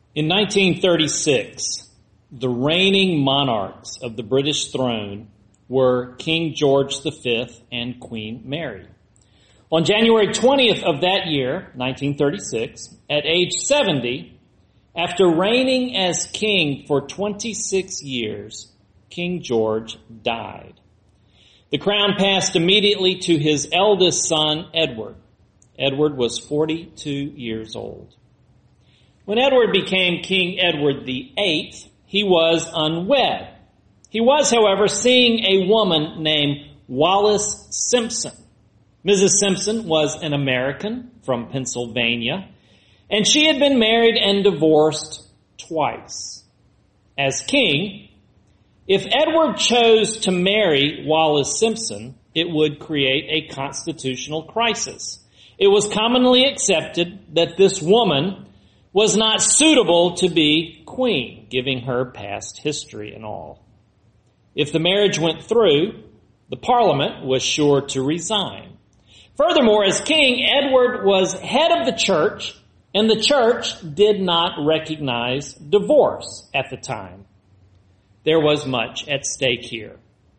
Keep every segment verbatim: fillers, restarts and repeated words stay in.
In nineteen thirty-six, the reigning monarchs of the British throne were King George the Fifth and Queen Mary. On January twentieth of that year, nineteen thirty-six, at age seventy, after reigning as king for twenty-six years, King George died. The crown passed immediately to his eldest son, Edward. Edward was forty-two years old. When Edward became King Edward the Eighth, he was unwed. He was, however, seeing a woman named Wallis Simpson. Missus Simpson was an American from Pennsylvania, and she had been married and divorced twice. As king, if Edward chose to marry Wallis Simpson, it would create a constitutional crisis. It was commonly accepted that this woman was not suitable to be queen, giving her past history and all. If the marriage went through, the Parliament was sure to resign. Furthermore, as king, Edward was head of the church, and the church did not recognize divorce at the time. There was much at stake here.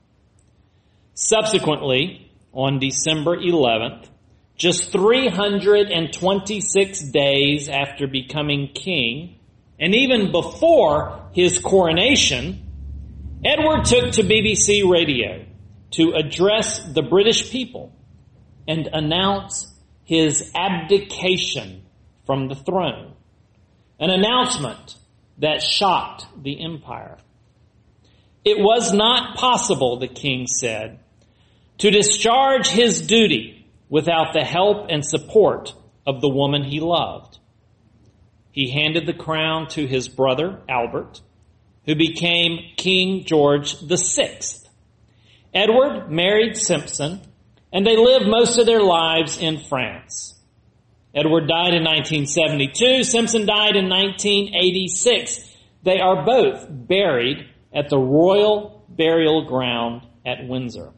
Subsequently, on December eleventh, just three hundred twenty-six days after becoming king, and even before his coronation, Edward took to B B C Radio to address the British people and announce his abdication from the throne, an announcement that shocked the empire. It was not possible, the king said, to discharge his duty without the help and support of the woman he loved. He handed the crown to his brother, Albert, who became King George the Sixth. Edward married Simpson, and they lived most of their lives in France. Edward died in nineteen seventy-two. Simpson died in nineteen eighty-six. They are both buried at the Royal Burial Ground at Windsor.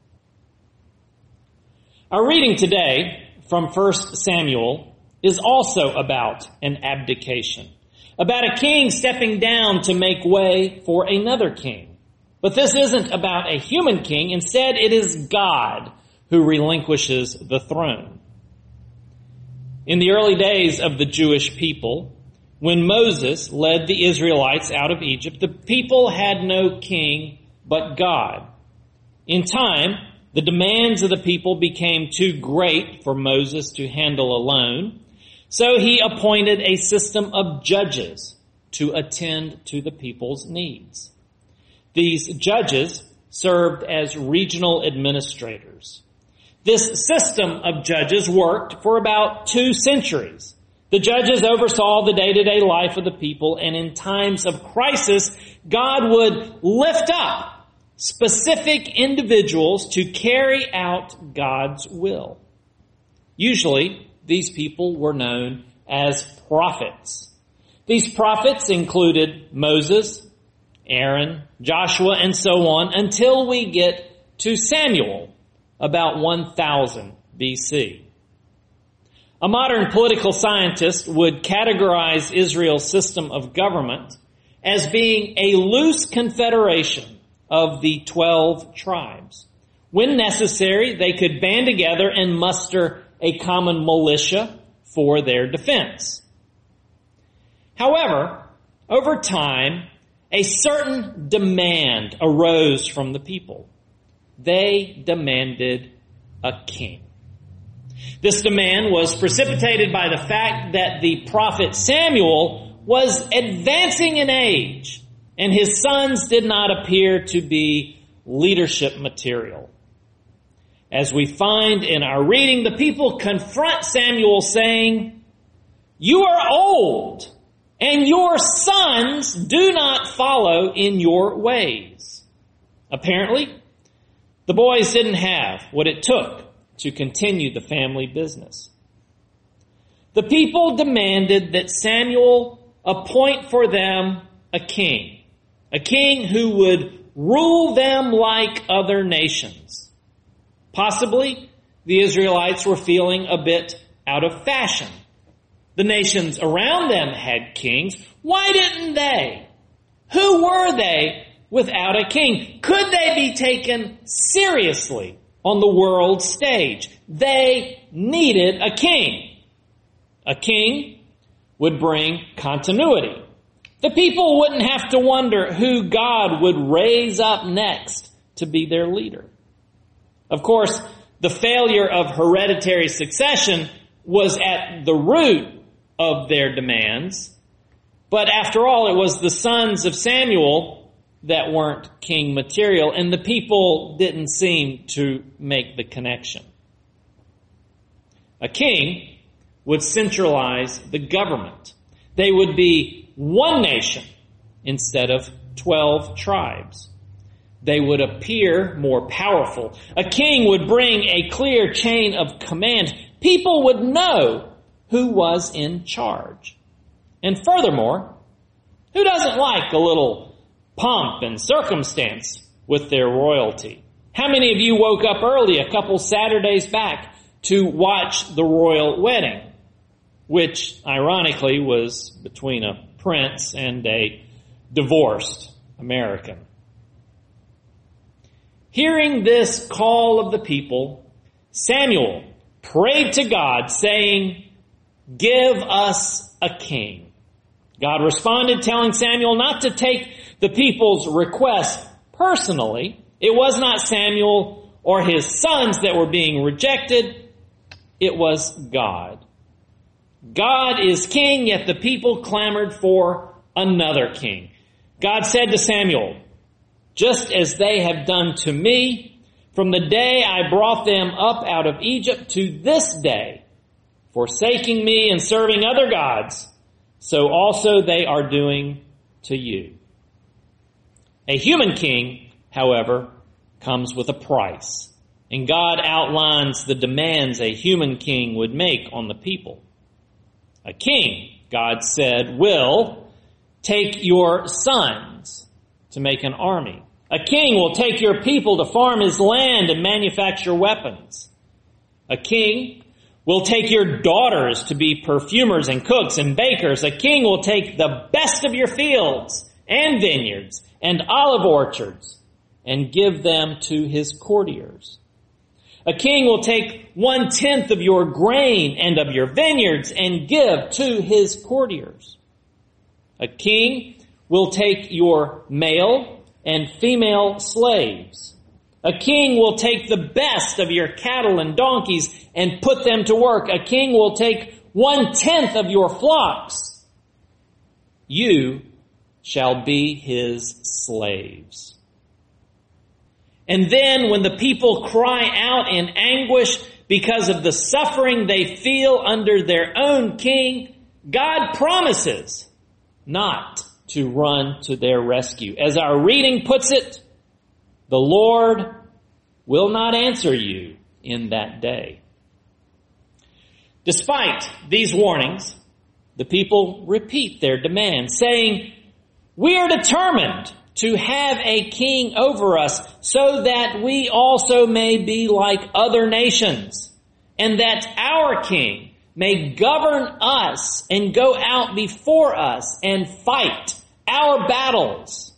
Our reading today from First Samuel is also about an abdication, about a king stepping down to make way for another king. But this isn't about a human king. Instead, it is God who relinquishes the throne. In the early days of the Jewish people, when Moses led the Israelites out of Egypt, the people had no king but God. In time, the demands of the people became too great for Moses to handle alone, so he appointed a system of judges to attend to the people's needs. These judges served as regional administrators. This system of judges worked for about two centuries. The judges oversaw the day-to-day life of the people, and in times of crisis, God would lift up specific individuals to carry out God's will. Usually, these people were known as prophets. These prophets included Moses, Aaron, Joshua, and so on, until we get to Samuel, about one thousand B C. A modern political scientist would categorize Israel's system of government as being a loose confederation of the twelve tribes. When necessary, they could band together and muster a common militia for their defense. However, over time, a certain demand arose from the people. They demanded a king. This demand was precipitated by the fact that the prophet Samuel was advancing in age, and his sons did not appear to be leadership material. As we find in our reading, the people confront Samuel saying, "You are old, and your sons do not follow in your ways." Apparently, the boys didn't have what it took to continue the family business. The people demanded that Samuel appoint for them a king, a king who would rule them like other nations. Possibly, the Israelites were feeling a bit out of fashion. The nations around them had kings. Why didn't they? Who were they without a king? Could they be taken seriously on the world stage? They needed a king. A king would bring continuity. The people wouldn't have to wonder who God would raise up next to be their leader. Of course, the failure of hereditary succession was at the root of their demands. But after all, it was the sons of Samuel that weren't king material, and the people didn't seem to make the connection. A king would centralize the government. They would be one nation instead of twelve tribes. They would appear more powerful. A king would bring a clear chain of command. People would know who was in charge. And furthermore, who doesn't like a little pomp and circumstance with their royalty? How many of you woke up early a couple Saturdays back to watch the royal wedding, which ironically was between a prince and a divorced American? Hearing this call of the people, Samuel prayed to God, saying, "Give us a king." God responded, telling Samuel not to take the people's request personally. It was not Samuel or his sons that were being rejected. It was God. God is king, yet the people clamored for another king. God said to Samuel, "Just as they have done to me from the day I brought them up out of Egypt to this day, forsaking me and serving other gods, so also they are doing to you." A human king, however, comes with a price, and God outlines the demands a human king would make on the people. A king, God said, will take your sons to make an army. A king will take your people to farm his land and manufacture weapons. A king will take your daughters to be perfumers and cooks and bakers. A king will take the best of your fields and vineyards and olive orchards and give them to his courtiers. A king will take one-tenth of your grain and of your vineyards and give to his courtiers. A king will take your male and female slaves. A king will take the best of your cattle and donkeys and put them to work. A king will take one-tenth of your flocks. You shall be his slaves. And then when the people cry out in anguish because of the suffering they feel under their own king, God promises not to run to their rescue. As our reading puts it, the Lord will not answer you in that day. Despite these warnings, the people repeat their demand, saying, "We are determined to have a king over us so that we also may be like other nations, and that our king may govern us and go out before us and fight our battles."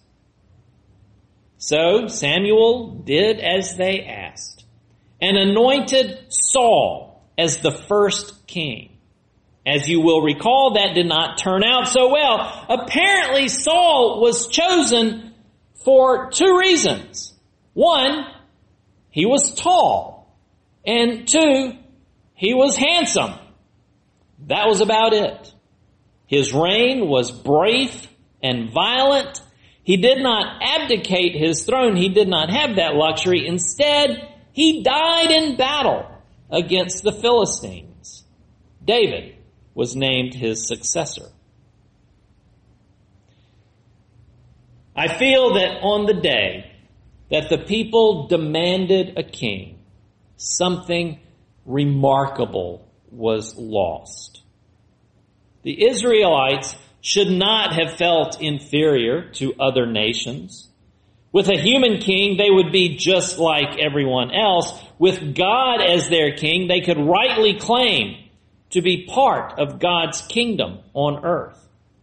So Samuel did as they asked and anointed Saul as the first king. As you will recall, that did not turn out so well. Apparently, Saul was chosen for two reasons. One, he was tall. And two, he was handsome. That was about it. His reign was brief and violent. He did not abdicate his throne. He did not have that luxury. Instead, he died in battle against the Philistines. David was named his successor. I feel that on the day that the people demanded a king, something remarkable was lost. The Israelites should not have felt inferior to other nations. With a human king, they would be just like everyone else. With God as their king, they could rightly claim to be part of God's kingdom on earth.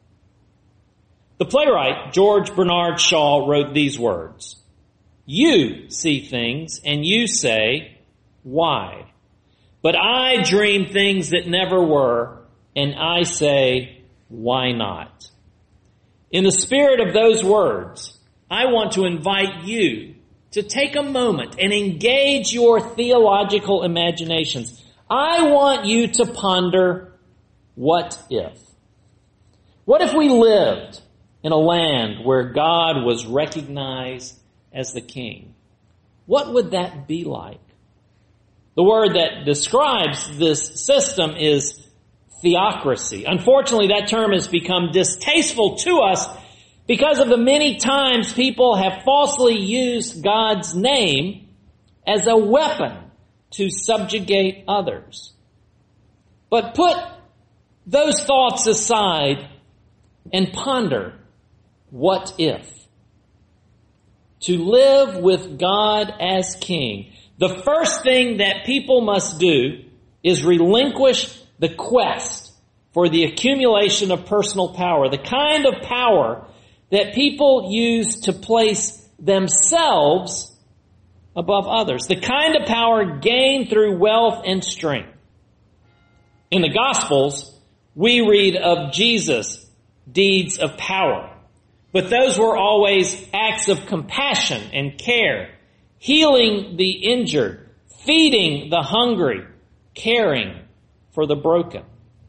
The playwright George Bernard Shaw wrote these words, "You see things and you say, why? But I dream things that never were, and I say, why not?" In the spirit of those words, I want to invite you to take a moment and engage your theological imaginations. I want you to ponder, what if? What if we lived in a land where God was recognized as the king? What would that be like? The word that describes this system is theocracy. Unfortunately, that term has become distasteful to us because of the many times people have falsely used God's name as a weapon to subjugate others. But put those thoughts aside and ponder, what if? To live with God as king, the first thing that people must do is relinquish the quest for the accumulation of personal power, the kind of power that people use to place themselves above others, the kind of power gained through wealth and strength. In the Gospels, we read of Jesus' deeds of power, but those were always acts of compassion and care, healing the injured, feeding the hungry, caring for the broken.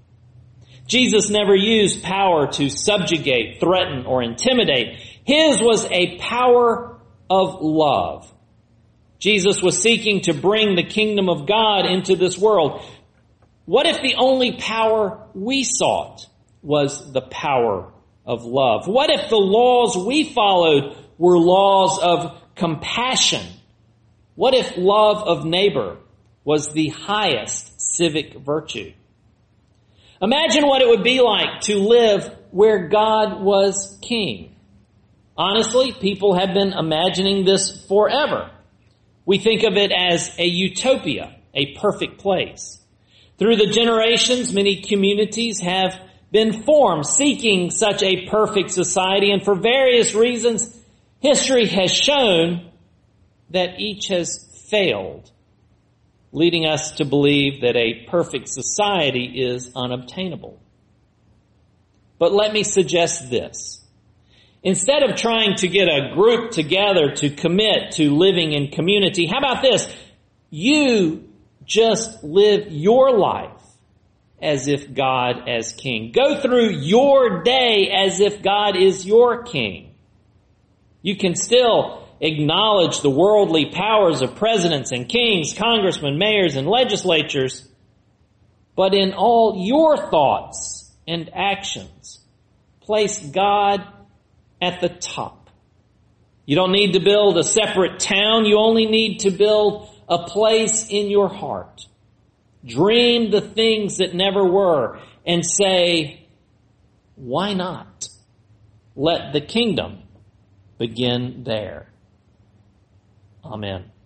Jesus never used power to subjugate, threaten, or intimidate. His was a power of love. Jesus was seeking to bring the kingdom of God into this world. What if the only power we sought was the power of love? What if the laws we followed were laws of compassion? What if love of neighbor was the highest civic virtue? Imagine what it would be like to live where God was king. Honestly, people have been imagining this forever. We think of it as a utopia, a perfect place. Through the generations, many communities have been formed seeking such a perfect society, and for various reasons, history has shown that each has failed, leading us to believe that a perfect society is unobtainable. But let me suggest this. Instead of trying to get a group together to commit to living in community, how about this? You just live your life as if God as king. Go through your day as if God is your king. You can still acknowledge the worldly powers of presidents and kings, congressmen, mayors, and legislatures, but in all your thoughts and actions, place God at the top. You don't need to build a separate town. You only need to build a place in your heart. Dream the things that never were and say, why not? Let the kingdom begin there. Amen.